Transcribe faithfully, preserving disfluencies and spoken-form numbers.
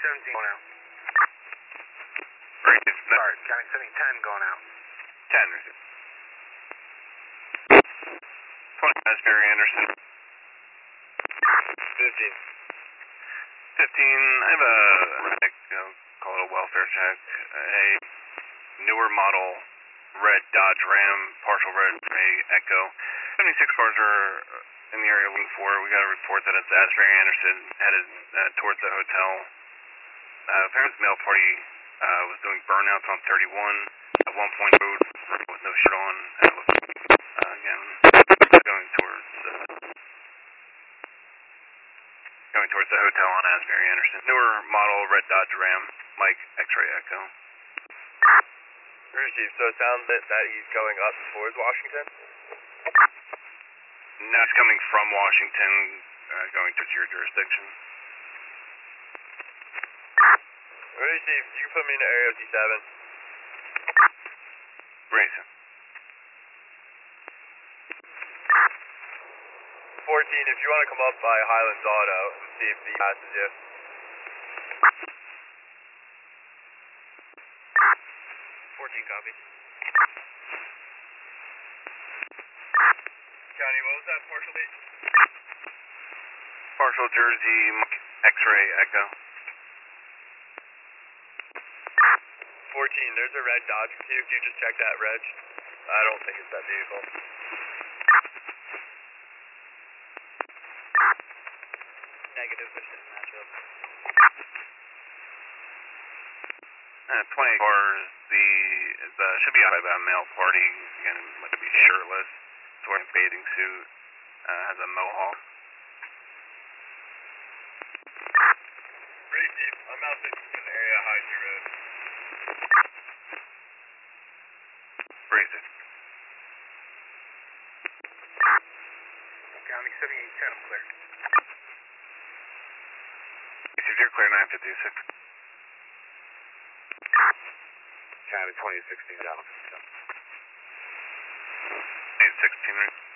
seventeen going out. Right, Sorry, County seventeen ten going out. ten. twenty, Asbury Anderson. fifteen. fifteen, I have a, you know, call it a welfare check, a newer model red Dodge Ram, partial red gray Echo. seventy-six cars are in the area looking for. We got a report that it's Asbury Anderson headed uh, towards the hotel. Uh, apparently, the mail party uh, was doing burnouts on thirty-one. At one point, road with no shirt on. And it looked, uh, again, going towards uh, going towards the hotel on Asbury Anderson. Newer model red Dodge Ram, Mike X-ray Echo. Chief, so it sounds that, that he's going up towards Washington? Now it's coming from Washington, uh, going towards your jurisdiction. Really, Chief, you can put me in the area of D seven. Racing. fourteen, if you want to come up by Highlands Auto and see if he passes you. fourteen, copy. County, what was that partial date? Partial Jersey, Mike X-ray Echo. fourteen, there's a red Dodge for you. Can you just check that reg? I don't think it's that vehicle. Negative, but it didn't match up. Uh, twenty cars, the, the should be out by a male party, again, might be shirtless, he's wearing a bathing suit, uh, has a mohawk. Pretty deep, I'm out in the area of High G Road. Racing. County seventy-eight ten, I'm clear. If you're clear, nine fifty-six. County twenty sixteen down. eight sixteen, right?